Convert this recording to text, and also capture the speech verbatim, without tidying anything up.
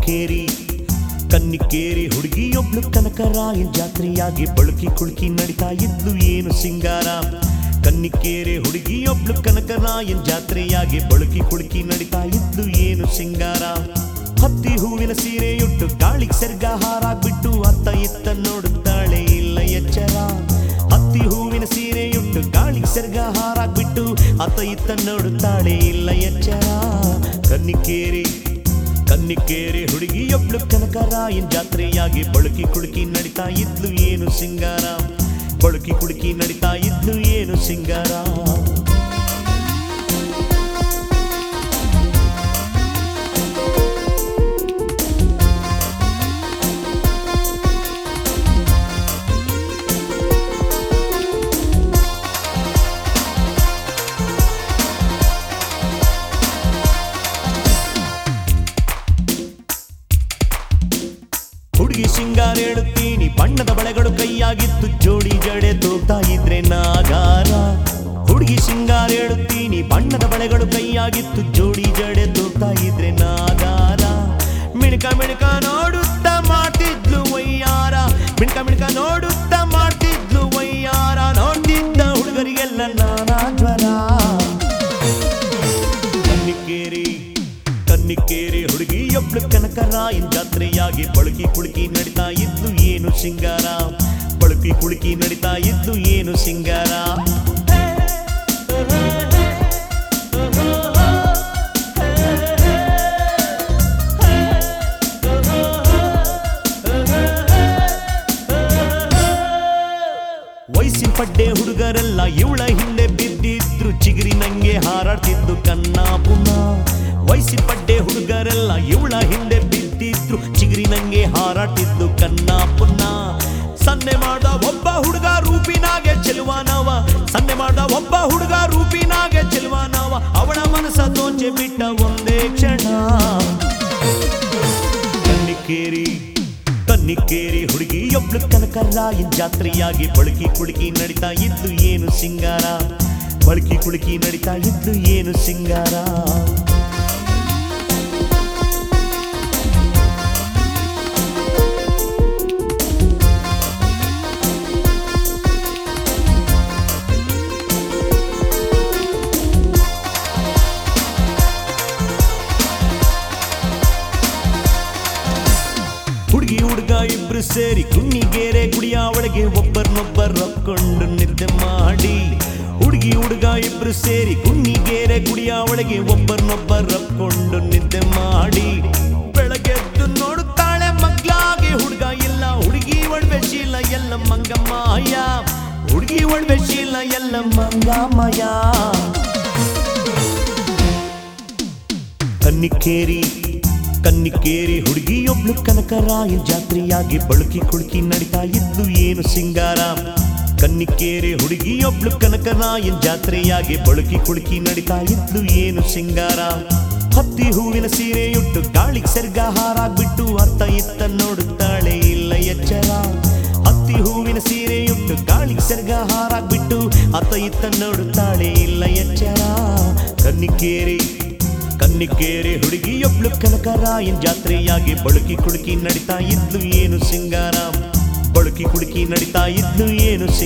ಕನ್ನಿಕೇರಿ ಕನ್ನಿಕೇರಿ ಹುಡುಗಿಯೊಬ್ಳು ಕನಕರಾಯನ ಜಾತ್ರೆಯಾಗಿ ಬಳುಕಿ ಕುಳುಕಿ ನಡಿತಾ ಇದ್ಲು ಏನು ಸಿಂಗಾರ. ಕನ್ನಿಕೇರಿ ಹುಡುಗಿಯೊಬ್ಳು ಕನಕರಾಯನ ಜಾತ್ರೆಯಾಗಿ ಬಳುಕಿ ಕುಳುಕಿ ನಡಿತಾ ಇದ್ಲು ಏನು ಸಿಂಗಾರ. ಹತ್ತಿ ಹೂವಿನ ಸೀರೆಯುಟ್ಟು ಗಾಳಿಗೆ ಸೆರ್ಗ ಹಾರಾಗ್ಬಿಟ್ಟು ಅತ್ತ ಇತ್ತ ನೋಡುತ್ತಾಳೆ ಇಲ್ಲ ಎಚ್ಚರ. ಹತ್ತಿ ಹೂವಿನ ಸೀರೆಯುಟ್ಟು ಗಾಳಿಗೆ ಸೆರ್ಗ ಹಾರಾಗ್ಬಿಟ್ಟು ಅತ್ತ ಇತ್ತ ನೋಡುತ್ತಾಳೆ ಇಲ್ಲ ಎಚ್ಚರ. ಕನ್ನಿಕೇರಿ ಕನ್ನಿಕೇರಿ ಹುಡುಗಿಯೊಬ್ಳು ಕನಕರಾಯನ ಜಾತ್ರೆಯಾಗಿ ಬಳುಕಿ ಕುಳುಕಿ ನಡಿತಾ ಇದ್ಲು ಏನು ಸಿಂಗಾರ. ಬಳುಕಿ ಕುಳುಕಿ ನಡಿತಾ ಇದ್ಲು ಏನು ಸಿಂಗಾರ. ಹುಡುಗಿ ಸಿಂಗಾರ ಹೇಳುತ್ತೀನಿ ಬಣ್ಣದ ಬಳೆಗಳು ಕೈಯಾಗಿತ್ತು ಜೋಡಿ ಜಡೆ ತೋಗ್ತಾ ಇದ್ರೆ ನಾಗಾರ. ಹುಡುಗಿ ಸಿಂಗಾರ ಹೇಳುತ್ತೀನಿ ಬಣ್ಣದ ಬಳೆಗಳು ಕೈಯಾಗಿತ್ತು ಜೋಡಿ ಜಡೆ ತೋಗ್ತಾ ಇದ್ರೆ ನಾಗಾರ. ಮಿಣಕ ಮಿಣಕ ನೋಡುತ್ತಾ ಮಾಡ್ತಿದ್ಲು ವಯ್ಯಾರ. ಮಿಣಕ ಮಿಣಕ ನೋಡುತ್ತಾ ಮಾಡ್ತಿದ್ಲು ವಯ್ಯಾರ. ನೋಡ್ತಿದ್ದ ಹುಡುಗರಿಗೆಲ್ಲ ನಾನಾ ಜ್ವರ. ಕನ್ನಿಕೇರಿ ಕನ್ನಿಕೇರಿ ಹುಡುಗಿಯೊಬ್ಳು ಕನಕರಾಯನ ಜಾತ್ರೆಯಾಗಿ ಬಳುಕಿ ಕುಳುಕಿ ನಡಿತಾ ಇದ್ಲು ಏನು ಸಿಂಗಾರ. ಬಳುಕಿ ಕುಳುಕಿ ನಡಿತಾ ಇದ್ಲು ಏನು ಸಿಂಗಾರ. ವಯಸ್ಸಿನ ಪಡ್ಡೆ ಹುಡುಗರೆಲ್ಲ ಇವಳ ಹಿಂದೆ ಬಿದ್ದಿದ್ರು ಚಿಗಿರಿ ನಂಗೆ ಹಾರಾಡ್ತಿದ್ದು ಕನ್ನಾ ಪುನಃ. ವಯಸ್ಸಿನ ಪಡ್ಡೆ ಹುಡುಗರೆಲ್ಲ ಇವಳ ಹಿಂದೆ ಬಿದ್ದಿದ್ರು ಚಿಗಿರಿ ನಂಗೆ ಹಾರಾಟಿದ್ದು ಕನ್ನಾ ಪುನಃ. ಸನ್ನೆ ಮಾಡ ಒಬ್ಬ ಹುಡುಗ ರೂಪಿನಾಗೆ ಚೆಲುವಾನವ. ಸನ್ನೆ ಮಾಡ ಒಬ್ಬ ಹುಡುಗ ರೂಪಿನಾಗೆ ಚೆಲುವಾನವ. ಅವಳ ಮನಸ್ಸ ದೋಚೆ ಬಿಟ್ಟ ಒಂದೇ ಕ್ಷಣ. ಕನ್ನಿಕೇರಿ ಕನ್ನಿಕೇರಿ ಹುಡುಗಿಯೊಬ್ಳು ಕನಕರಾಯನ ಜಾತ್ರೆಯಾಗಿ ಬಳುಕಿ ಕುಳುಕಿ ನಡಿತಾ ಇದ್ಲು ಏನು ಸಿಂಗಾರ. ಬಳುಕಿ ಕುಳುಕಿ ನಡಿತಾ ಇದ್ಲು ಏನು ಸಿಂಗಾರ. ಹುಡುಗಿ ಹುಡುಗ ಇಬ್ರು ಸೇರಿ ಕುನ್ನಿಗೇರೆ ಗುಡಿಯ ಒಳಗೆ ಒಬ್ಬರನ್ನೊಬ್ಬರು ರೊಕ್ಕೊಂಡು ನಿದ್ದೆ ಮಾಡಿ. ಹುಡುಗಿ ಹುಡುಗ ಇಬ್ರು ಸೇರಿ ಕುನ್ನಿಗೇರೆ ಗುಡಿಯ ಒಳಗೆ ಒಬ್ಬರನ್ನೊಬ್ಬರು ರೊಕ್ಕೊಂಡು ನಿದ್ದೆ ಮಾಡಿ. ಬೆಳಗ್ಗೆದ್ದು ನೋಡುತ್ತಾಳೆ ಮಗ್ಲಾಗೆ ಹುಡುಗ ಇಲ್ಲ. ಹುಡುಗಿ ಒಡವೆ ಶೀಲ ಎಲ್ಲ ಮಂಗಮ್ಮಯ್ಯ. ಹುಡುಗಿ ಒಡವೆ ಶೀಲ ಎಲ್ಲ ಮಂಗಮ್ಮಯ್ಯ. ಕನ್ನಿಕೇರಿ ಕನ್ನಿಕೇರಿ ಹುಡುಗಿಯೊಬ್ಳು ಕನಕರಾಯನ ಜಾತ್ರೆಯಾಗಿ ಬಳುಕಿ ಕುಳುಕಿ ನಡಿತಾ ಇದ್ಲು ಏನು ಸಿಂಗಾರ. ಕನ್ನಿಕೇರಿ ಹುಡುಗಿಯೊಬ್ಳು ಕನಕರಾಯನ ಜಾತ್ರೆಯಾಗಿ ಬಳುಕಿ ಕುಳುಕಿ ನಡಿತಾ ಇದ್ಲು ಏನು ಸಿಂಗಾರ. ಹತ್ತಿ ಹೂವಿನ ಸೀರೆಯುಟ್ಟು ಗಾಳಿಗೆ ಸೆರ್ಗ ಹಾರಾಗ್ಬಿಟ್ಟು ಅತ್ತ ಇತ್ತ ನೋಡುತ್ತಾಳೆ ಇಲ್ಲ ಎಚ್ಚರ. ಹತ್ತಿ ಹೂವಿನ ಸೀರೆಯುಟ್ಟು ಗಾಳಿಗೆ ಸೆರ್ಗ ಹಾರಾಗ್ಬಿಟ್ಟು ಅತ್ತ ಇತ್ತ ನೋಡುತ್ತಾಳೆ ಇಲ್ಲ ಎಚ್ಚರ. ಕನ್ನಿಕೇರಿ ಕನ್ನಿಕೇರಿ ಹುಡುಗಿಯೊಬ್ಳು ಕನಕರಾಯನ ಜಾತ್ರೆಯಾಗಿ ಬಳುಕಿ ಕುಳುಕಿ ನಡಿತಾ ಇದ್ಲು ಏನು ಸಿಂಗಾರ. ಬಳುಕಿ ಕುಳುಕಿ ನಡಿತಾ ಇದ್ಲು ಏನು